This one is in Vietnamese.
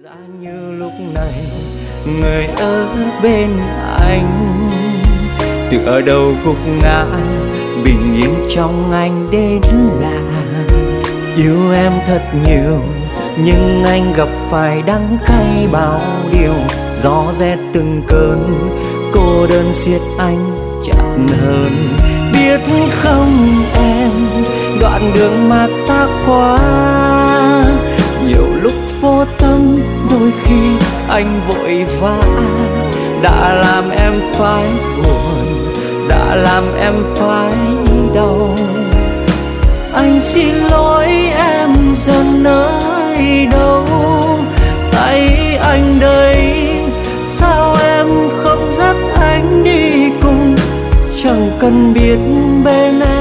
Giá như lúc này người ở bên anh tựa đầu gục ngã, bình yên trong anh đến lạ. Yêu em thật nhiều nhưng anh gặp phải đắng cay bao điều. Gió rét từng cơn, cô đơn siết anh chặt hơn. Biết không em, đoạn đường mà ta qua nhiều lúc vô tâm, đôi khi anh vội vã đã làm em phải buồn, đã làm em phải đau. Anh xin lỗi em dần nơi đâu, tay anh đây sao em không dắt anh đi cùng, chẳng cần biết bên